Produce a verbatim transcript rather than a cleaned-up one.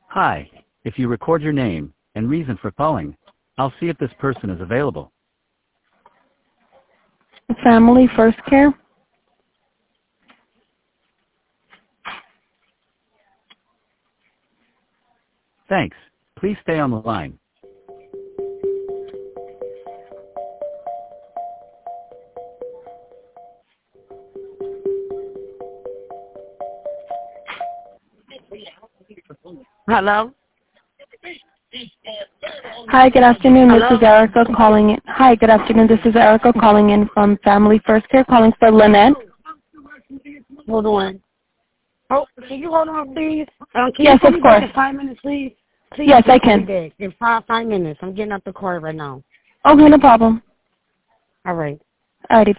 Hi, if you record your name and reason for calling, I'll see if this person is available. Family First Care. Thanks. Please stay on the line. Hello? Hi, good afternoon. Hello? This is Erica calling in. Hi, good afternoon. This is Erica calling in from Family First Care, calling for Lynette. Hold on. Oh, can you hold on, please? Um, can Yes, you call of me back course. in five minutes, please? Please, Yes, I just call me can. back in five, five minutes. I'm getting out the car right now. Okay, no problem. All right. Alrighty.